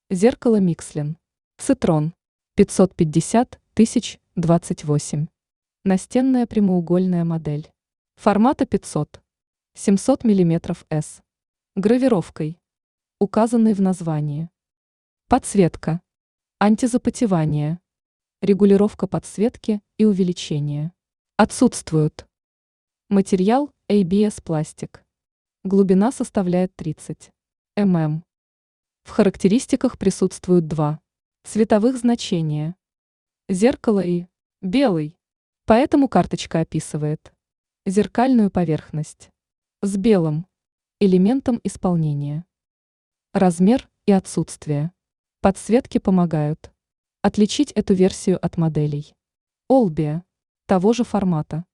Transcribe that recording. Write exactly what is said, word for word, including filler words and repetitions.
Зеркало Микслин. Цитрон. пятьсот пятьдесят тысяч двадцать восемь. Настенная прямоугольная модель. Формата пятьсот. семьсот миллиметров эс. Гравировкой, указанной в названии. Подсветка. Антизапотевание. Регулировка подсветки и увеличения. Отсутствуют. Материал эй би эс пластик. Глубина составляет тридцать миллиметров. В характеристиках присутствуют два цветовых значения. Зеркало и белый. Поэтому карточка описывает зеркальную поверхность с белым элементом исполнения. Размер и отсутствие подсветки помогают отличить эту версию от моделей Олбия того же формата.